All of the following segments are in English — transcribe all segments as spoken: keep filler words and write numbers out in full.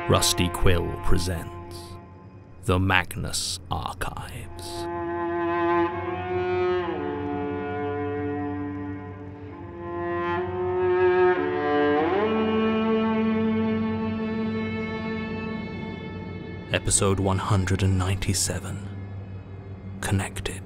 Rusty Quill presents The Magnus Archives. Episode one hundred ninety-seven. Connected.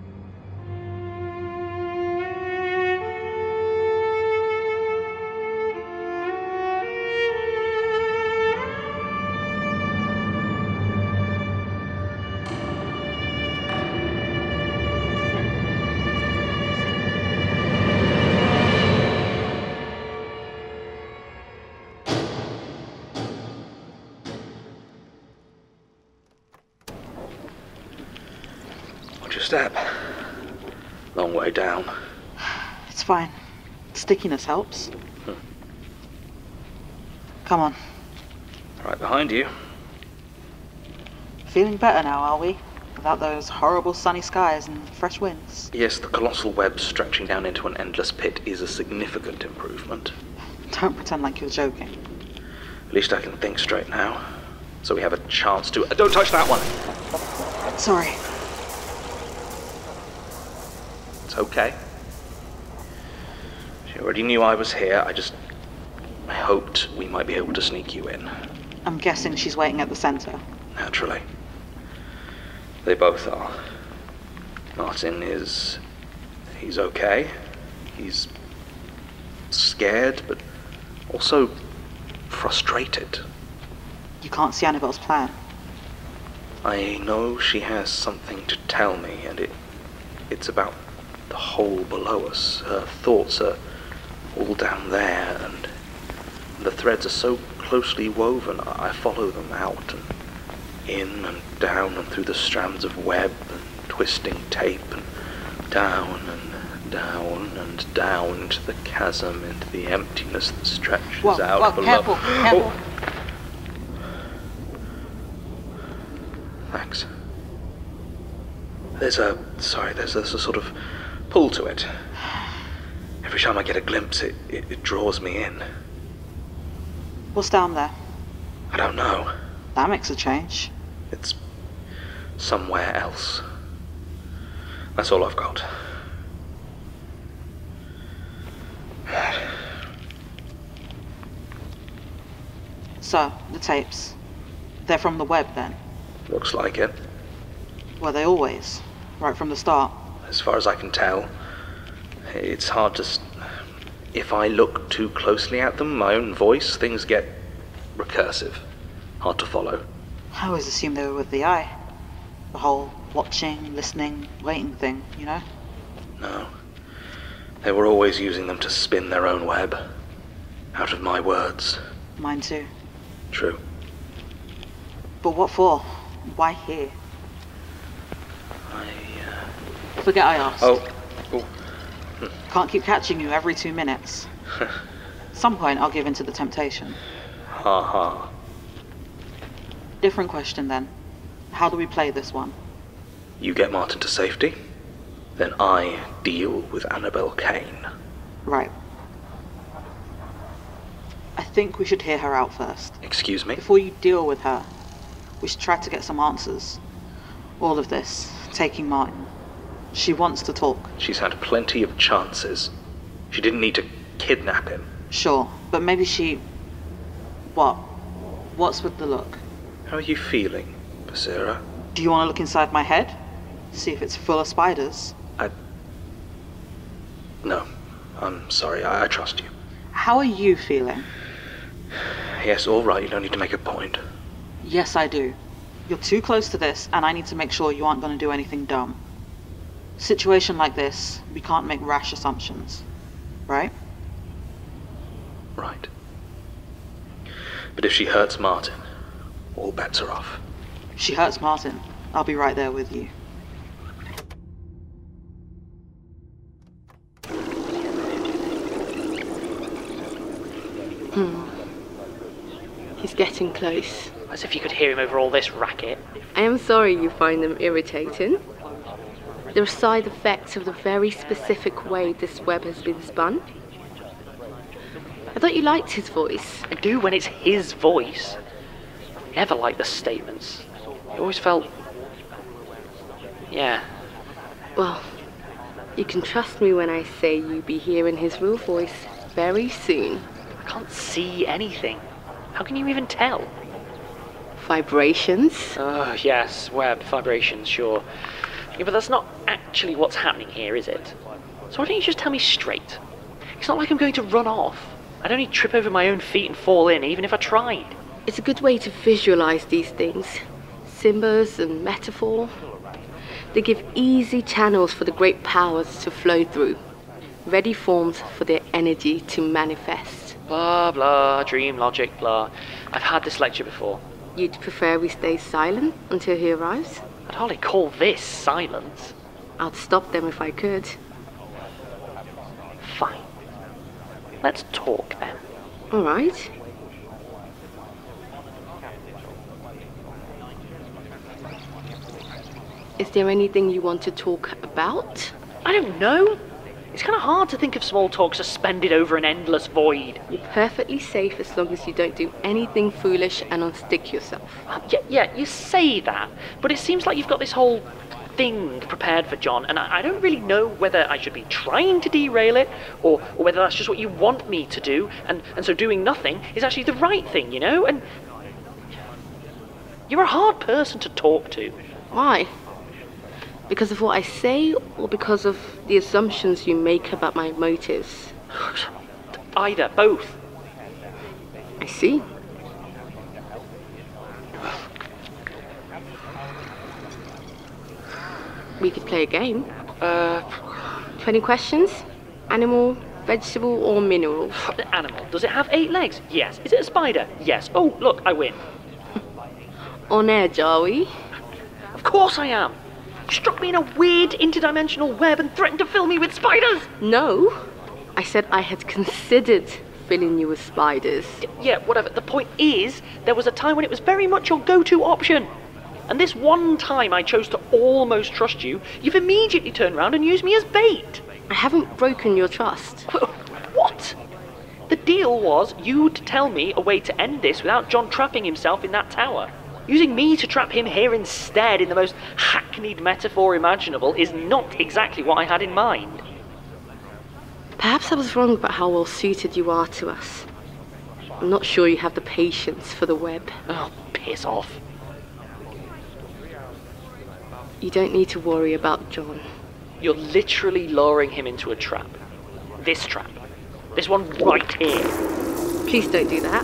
Step. Long way down. It's fine. Stickiness helps. Hmm. Come on. Right behind you. Feeling better now, are we? Without those horrible sunny skies and fresh winds. Yes, the colossal web stretching down into an endless pit is a significant improvement. Don't pretend like you're joking. At least I can think straight now. So we have a chance to... Uh, don't touch that one! Sorry. It's okay. She already knew I was here. I just... I hoped we might be able to sneak you in. I'm guessing she's waiting at the center. Naturally. They both are. Martin is... He's okay. He's... scared, but also frustrated. You can't see Annabelle's plan. I know she has something to tell me, and it... it's about... the hole below us. Her thoughts are all down there, and the threads are so closely woven. I follow them out and in and down and through the strands of web and twisting tape and down and down and down into the chasm, into the emptiness that stretches whoa, out whoa, below. Careful, careful. Oh. Thanks. There's a sorry. There's, there's a sort of pull to it. Every time I get a glimpse, it, it, it draws me in. What's down there? I don't know. That makes a change. It's somewhere else. That's all I've got. So, the tapes. They're from the web then? Looks like it. Were they always? Right from the start? As far as I can tell, it's hard to... St- if I look too closely at them, my own voice, things get recursive. Hard to follow. I always assumed they were with the eye. The whole watching, listening, waiting thing, you know? No. They were always using them to spin their own web. Out of my words. Mine too. True. But what for? Why here? I, uh... Forget I asked. Oh. Oh. Can't keep catching you every two minutes. At some point, I'll give in to the temptation. Ha ha. Different question then. How do we play this one? You get Martin to safety, then I deal with Annabelle Kane. Right. I think we should hear her out first. Excuse me? Before you deal with her, we should try to get some answers. All of this, taking Martin. She wants to talk. She's had plenty of chances. She didn't need to kidnap him. Sure, but maybe she... What? What's with the look? How are you feeling, Basira? Do you want to look inside my head? See if it's full of spiders? I... No. I'm sorry. I, I trust you. How are you feeling? Yes, all right. You don't need to make a point. Yes, I do. You're too close to this, and I need to make sure you aren't going to do anything dumb. Situation like this, we can't make rash assumptions. Right? Right. But if she hurts Martin, all bets are off. If she hurts Martin, I'll be right there with you. Hmm. He's getting close. As if you could hear him over all this racket. I am sorry you find them irritating. They're side effects of the very specific way this web has been spun. I thought you liked his voice. I do when it's his voice. never liked the statements. It always felt... yeah. Well, you can trust me when I say you'll be hearing his real voice very soon. I can't see anything. How can you even tell? Vibrations? Oh, yes, web, vibrations, sure. Yeah, but that's not actually what's happening here, is it? So why don't you just tell me straight? It's not like I'm going to run off. I'd only trip over my own feet and fall in, even if I tried. It's a good way to visualize these things. Symbols and metaphor. They give easy channels for the great powers to flow through. Ready forms for their energy to manifest. Blah, blah, dream logic, blah. I've had this lecture before. You'd prefer we stay silent until he arrives? I'd hardly call this silence. I'd stop them if I could. Fine. Let's talk then. All right. Is there anything you want to talk about? I don't know. It's kind of hard to think of small talk suspended over an endless void. You're perfectly safe as long as you don't do anything foolish and unstick yourself. Uh, yeah, yeah, you say that, but it seems like you've got this whole thing prepared for John, and I, I don't really know whether I should be trying to derail it, or, or whether that's just what you want me to do, and, and so doing nothing is actually the right thing, you know? And you're a hard person to talk to. Why? Because of what I say, or because of the assumptions you make about my motives? Either, both. I see. We could play a game. Uh, twenty questions? Animal, vegetable, or mineral? Animal. Does it have eight legs? Yes. Is it a spider? Yes. Oh, look, I win. On edge, are we? Of course I am. You struck me in a weird interdimensional web and threatened to fill me with spiders. No. I said I had considered filling you with spiders. Y- yeah, whatever. The point is, there was a time when it was very much your go-to option. And this one time I chose to almost trust you, you've immediately turned around and used me as bait. I haven't broken your trust. What? The deal was you'd tell me a way to end this without John trapping himself in that tower. Using me to trap him here instead in the most hackneyed metaphor imaginable is not exactly what I had in mind. Perhaps I was wrong about how well suited you are to us. I'm not sure you have the patience for the web. Oh, piss off. You don't need to worry about John. You're literally luring him into a trap. This trap. This one right here. Please don't do that.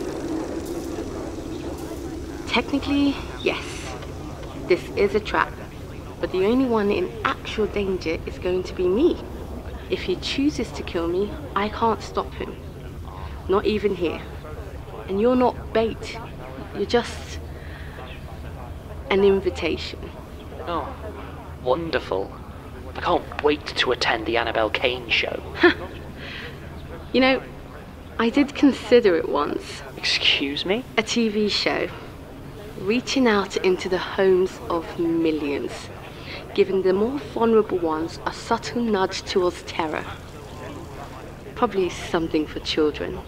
Technically, yes. This is a trap. But the only one in actual danger is going to be me. If he chooses to kill me, I can't stop him. Not even here. And you're not bait. You're just an invitation. Oh, wonderful. I can't wait to attend the Annabelle Kane show. You know, I did consider it once. Excuse me? A T V show. Reaching out into the homes of millions. Giving the more vulnerable ones a subtle nudge towards terror. Probably something for children.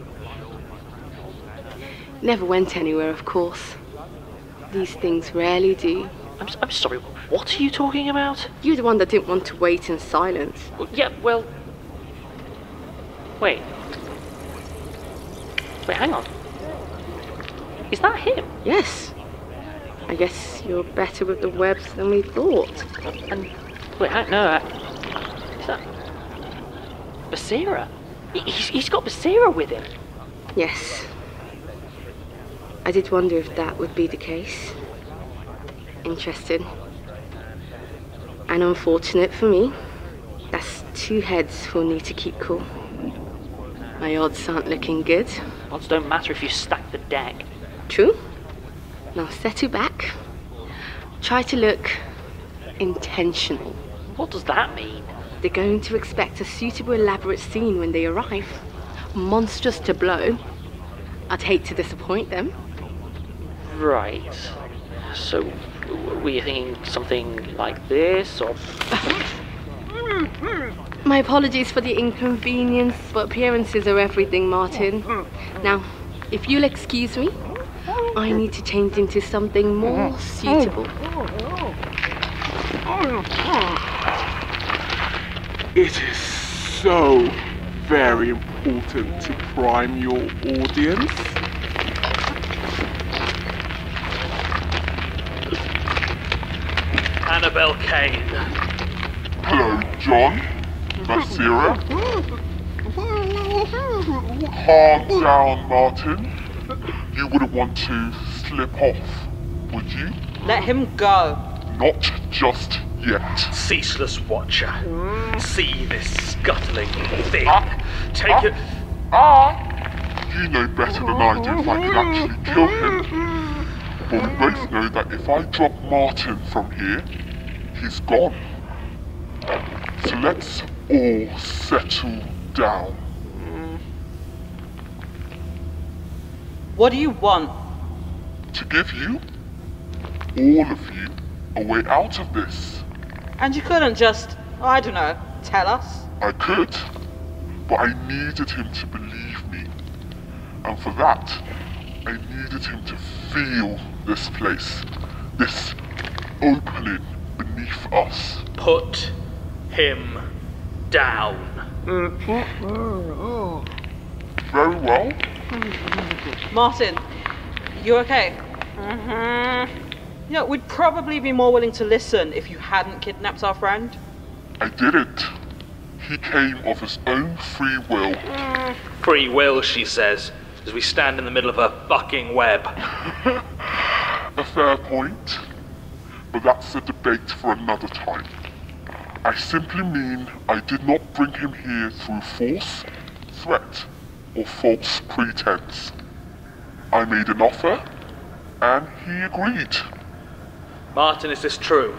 Never went anywhere, of course. These things rarely do. I'm, I'm sorry, what are you talking about? You're the one that didn't want to wait in silence. Well, yeah, well... Wait. Wait, hang on. Is that him? Yes. I guess you're better with the webs than we thought. And... Wait, hang, no, uh, is that... Basira? He, he's, he's got Basira with him. Yes. I did wonder if that would be the case. Interesting. And unfortunate for me, that's two heads who'll need to keep cool. My odds aren't looking good. Odds don't matter if you stack the deck. True. Now settle back. Try to look intentional. What does that mean? They're going to expect a suitable elaborate scene when they arrive. Monstrous to blow. I'd hate to disappoint them. Right. So, were you thinking something like this, or... My apologies for the inconvenience, but appearances are everything, Martin. Now, if you'll excuse me, I need to change into something more suitable. It is so very important to prime your audience. Annabelle Kane. Hello, John. Nasira. Calm down, Martin. You wouldn't want to slip off, would you? Let him go. Not just yet. Ceaseless Watcher. See this scuttling thing. Ah, Take ah, it. Ah! You know better than I do if I can actually kill him. But we both know that if I drop Martin from here, he's gone. So let's all settle down. What do you want? To give you, all of you, a way out of this. And you couldn't just, I don't know, tell us? I could, but I needed him to believe me. And for that, I needed him to feel this place, this opening beneath us. Put him down. Very well. Martin, you okay? Mm-hmm. You know, we'd probably be more willing to listen if you hadn't kidnapped our friend. I didn't. He came of his own free will. Free will, she says, as we stand in the middle of a fucking web. A fair point, but that's a debate for another time. I simply mean I did not bring him here through force, threat, or false pretense. I made an offer, and he agreed. Martin, is this true?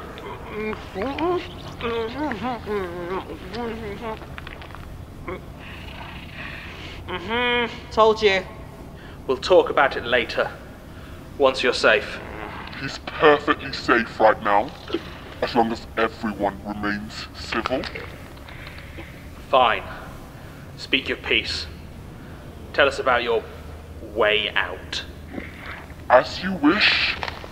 Told you. We'll talk about it later, once you're safe. He's perfectly safe right now, as long as everyone remains civil. Fine. Speak your piece. Tell us about your way out. As you wish.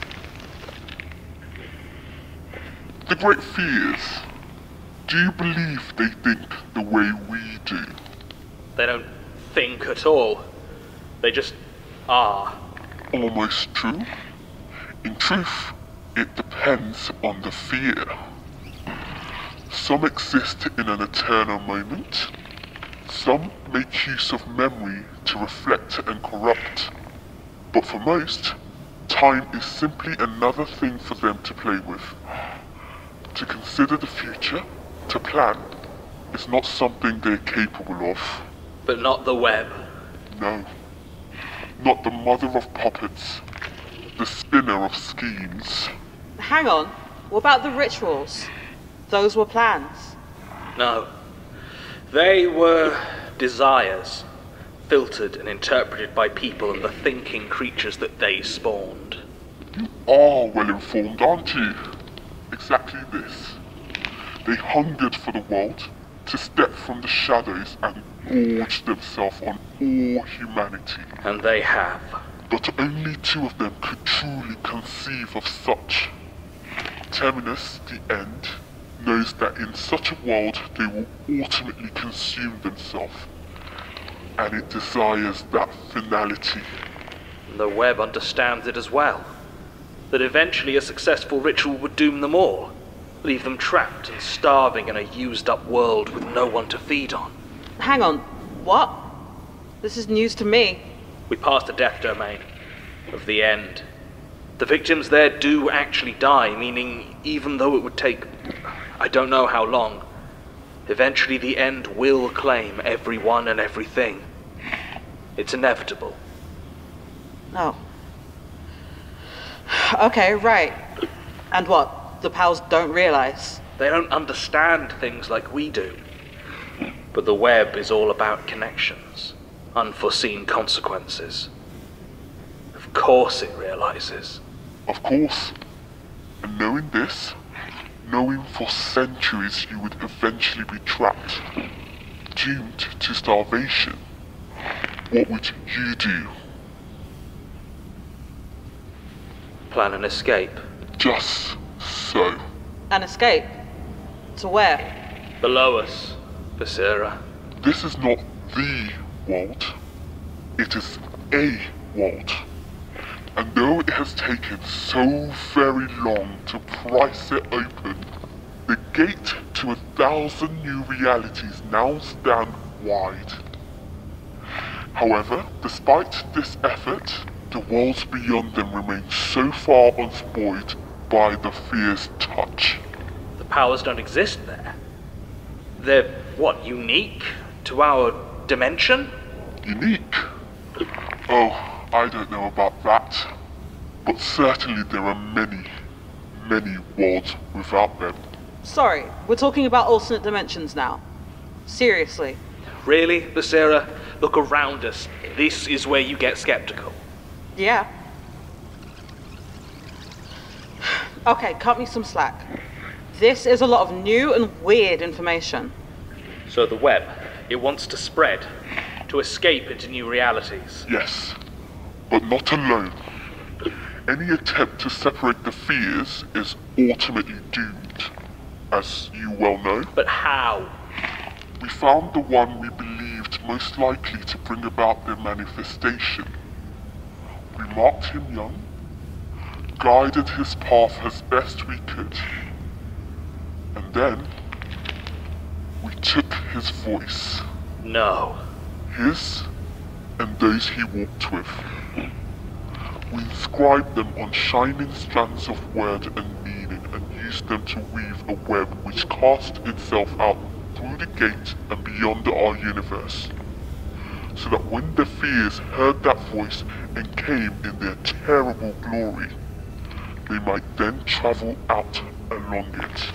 The Great Fears. Do you believe they think the way we do? They don't think at all. They just are. Almost true. In truth, it depends on the fear. Some exist in an eternal moment. Some make use of memory to reflect and corrupt. But for most, time is simply another thing for them to play with. To consider the future, to plan, is not something they're capable of. But not the web. No. Not the mother of puppets. The spinner of schemes. Hang on. What about the rituals? Those were plans. No. They were desires, filtered and interpreted by people and the thinking creatures that they spawned. You are well informed, aren't you? Exactly this. They hungered for the world, to step from the shadows and gorge themselves on all humanity. And they have. But only two of them could truly conceive of such. Terminus, the End, knows that in such a world they will ultimately consume themselves. And it desires that finality. And the web understands it as well. That eventually a successful ritual would doom them all. Leave them trapped and starving in a used-up world with no one to feed on. Hang on. What? This is news to me. We passed the death domain of the End. The victims there do actually die, meaning even though it would take, I don't know how long, eventually the End will claim everyone and everything. It's inevitable. Oh. Okay, right. And what? The pals don't realize? They don't understand things like we do. But the web is all about connections, unforeseen consequences. Of course it realizes. Of course. And knowing this, knowing for centuries you would eventually be trapped, doomed to starvation, what would you do? Plan an escape. Just so. An escape? To where? Below us, Viscera. This is not the world. It is a world. And though it has taken so very long to price it open, the gate to a thousand new realities now stand wide. However, despite this effort, the worlds beyond them remain so far unspoiled by the fear's touch. The powers don't exist there. They're, what, unique to our dimension? Unique? Oh, I don't know about that. But certainly there are many, many worlds without them. Sorry, we're talking about alternate dimensions now. Seriously. Really, Viscera? Look around us. This is where you get skeptical. Yeah. Okay, cut me some slack. This is a lot of new and weird information. So the web, it wants to spread, to escape into new realities. Yes, but not alone. Any attempt to separate the fears is ultimately doomed, as you well know. But how? We found the one we believed most likely to bring about their manifestation. We marked him young, guided his path as best we could, and then we took his voice. No. His and those he walked with. We inscribed them on shining strands of word and meaning and used them to weave a web which cast itself out through the gate and beyond our universe, so that when the fears heard that voice and came in their terrible glory, they might then travel out along it,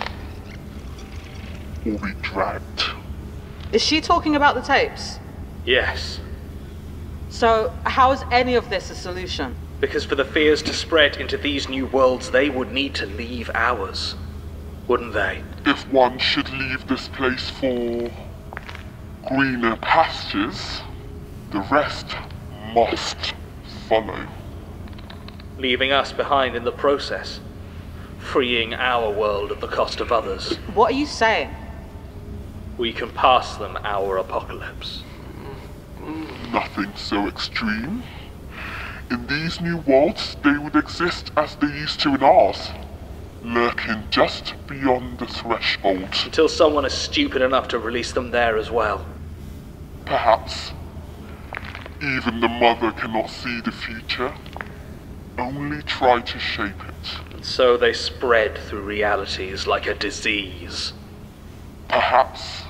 or be dragged. Is she talking about the tapes? Yes. So, how is any of this a solution? Because for the fears to spread into these new worlds, they would need to leave ours. Wouldn't they? If one should leave this place for greener pastures, the rest must follow. Leaving us behind in the process. Freeing our world at the cost of others. What are you saying? We can pass them our apocalypse. Nothing so extreme. In these new worlds, they would exist as they used to in ours, lurking just beyond the threshold. Until someone is stupid enough to release them there as well. Perhaps. Even the mother cannot see the future, only try to shape it. And so they spread through realities like a disease. Perhaps.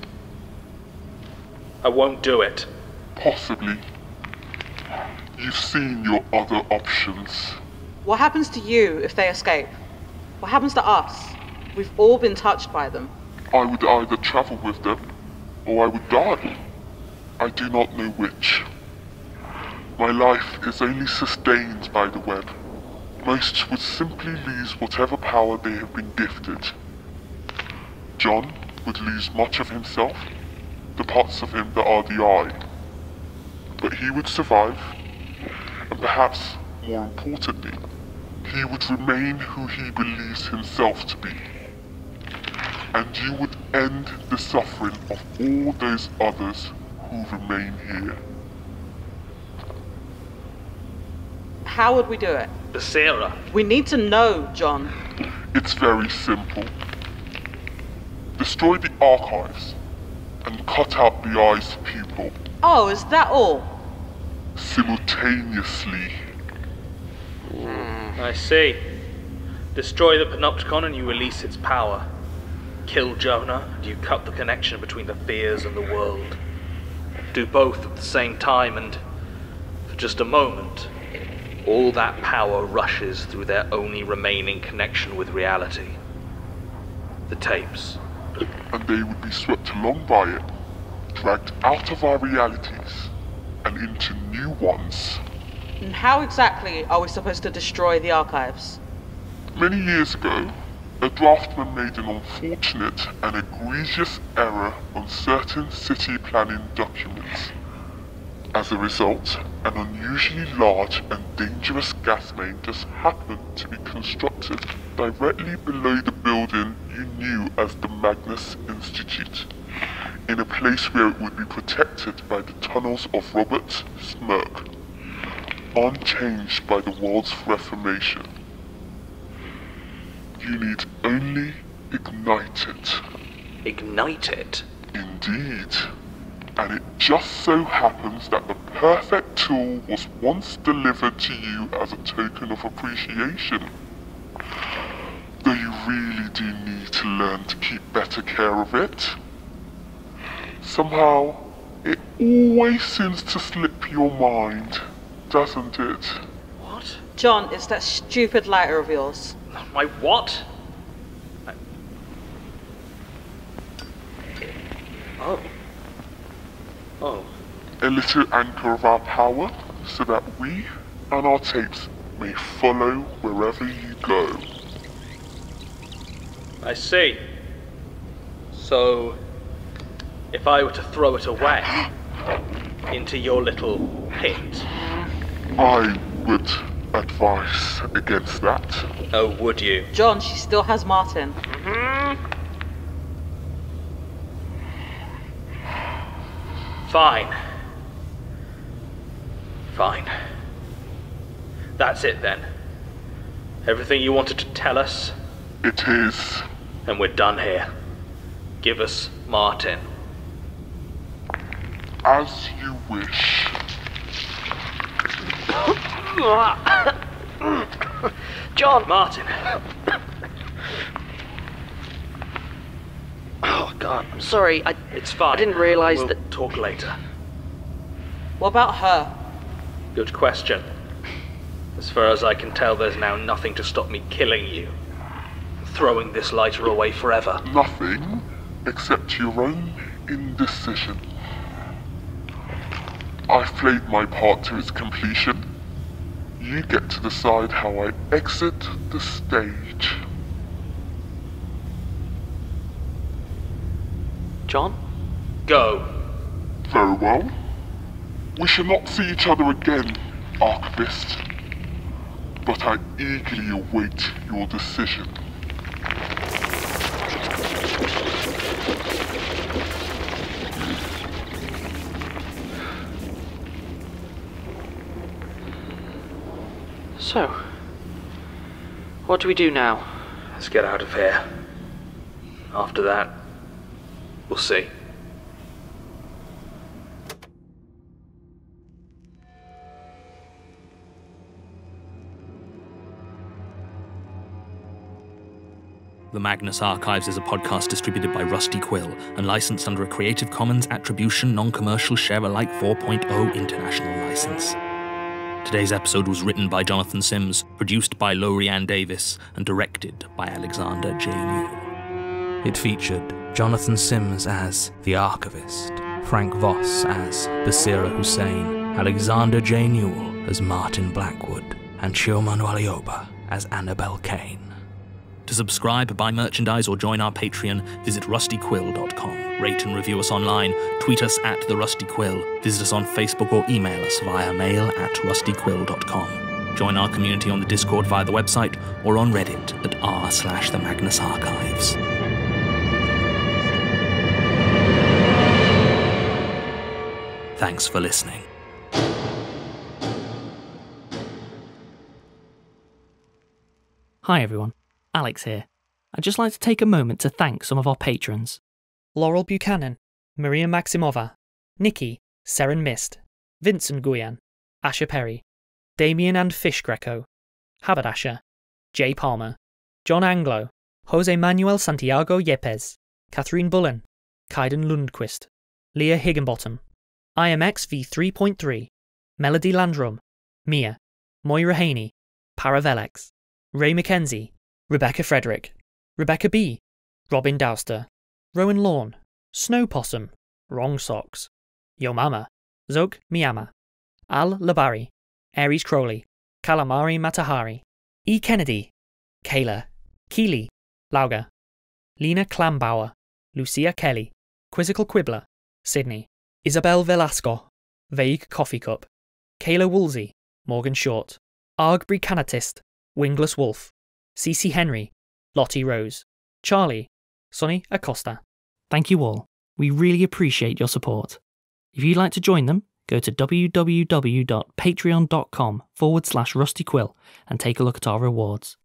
I won't do it. Possibly. You've seen your other options. What happens to you if they escape? What happens to us? We've all been touched by them. I would either travel with them, or I would die. I do not know which. My life is only sustained by the web. Most would simply lose whatever power they have been gifted. John would lose much of himself, the parts of him that are the eye. But he would survive, and perhaps more importantly, he would remain who he believes himself to be. And you would end the suffering of all those others who remain here. How would we do it? Viscera. We need to know, John. It's very simple. Destroy the archives and cut out the eye's pupil Oh, is that all? simultaneously. I see. Destroy the Panopticon and you release its power. Kill Jonah and you cut the connection between the fears and the world. Do both at the same time and, for just a moment, all that power rushes through their only remaining connection with reality. The tapes. And they would be swept along by it, dragged out of our realities, and into new ones. And how exactly are we supposed to destroy the archives? Many years ago, a draftsman made an unfortunate and egregious error on certain city planning documents. As a result, an unusually large and dangerous gas main just happened to be constructed directly below the building you knew as the Magnus Institute, in a place where it would be protected by the tunnels of Robert Smirk, unchanged by the world's reformation. You need only ignite it. Ignite it? Indeed. And it just so happens that the perfect tool was once delivered to you as a token of appreciation. Though you really do need to learn to keep better care of it. Somehow, it always seems to slip your mind, doesn't it? What? John, it's that stupid lighter of yours. My what? I... Oh. Oh. A little anchor of our power, so that we and our tapes may follow wherever you go. I see. So, if I were to throw it away into your little pit... I would advise against that. Oh, would you? John, she still has Martin. Mm-hmm. Fine. Fine. That's it then. Everything you wanted to tell us, It is. and we're done here. Give us Martin. As you wish. John! Martin! Oh, God. I'm sorry, I, It's fine. I didn't realise we'll that... talk later. What about her? Good question. As far as I can tell, there's now nothing to stop me killing you. Throwing this lighter away forever. Nothing except your own indecision. I've played my part to its completion. You get to decide how I exit the stage. John? Go. Very well. We shall not see each other again, Archivist. But I eagerly await your decision. So, what do we do now? Let's get out of here. After that, we'll see. The Magnus Archives is a podcast distributed by Rusty Quill and licensed under a Creative Commons Attribution Non-Commercial Share-alike four point oh international license. Today's episode was written by Jonathan Sims, produced by Lorianne Davis, and directed by Alexander J. Newell. It featured Jonathan Sims as The Archivist, Frank Voss as Basira Hussein, Alexander J. Newell as Martin Blackwood, and Chioma Nwalioba as Annabelle Kane. To subscribe, buy merchandise, or join our Patreon, visit rusty quill dot com. Rate and review us online, tweet us at The Rusty Quill, visit us on Facebook or email us via mail at rusty quill dot com. Join our community on the Discord via the website or on Reddit at r slash the Magnus Archives. Thanks for listening. Hi everyone, Alex here. I'd just like to take a moment to thank some of our patrons. Laurel Buchanan, Maria Maximova, Nikki, Seren Mist, Vincent Guyan, Asher Perry, Damien and Fish Greco, Haberdasher, Jay Palmer, John Anglo, Jose Manuel Santiago Yepes, Catherine Bullen, Kaiden Lundquist, Leah Higginbottom, I M X V three point three, Melody Landrum, Mia, Moira Haney, Paravelex, Ray McKenzie, Rebecca Frederick, Rebecca B, Robin Dowster, Rowan Lawn, Snow Possum, Wrong Socks, Yo Mama, Zog Miyama, Al Labari, Aries Crowley, Calamari Matahari, E. Kennedy, Kayla, Keeley, Lauga, Lena Klambauer, Lucia Kelly, Quizzical Quibbler, Sydney, Isabel Velasco, Vague Coffee Cup, Kayla Woolsey, Morgan Short, Arg Canatist, Wingless Wolf, Cece Henry, Lottie Rose, Charlie, Sonny Acosta. Thank you all. We really appreciate your support. If you'd like to join them, go to www.patreon.com forward slash rustyquill and take a look at our rewards.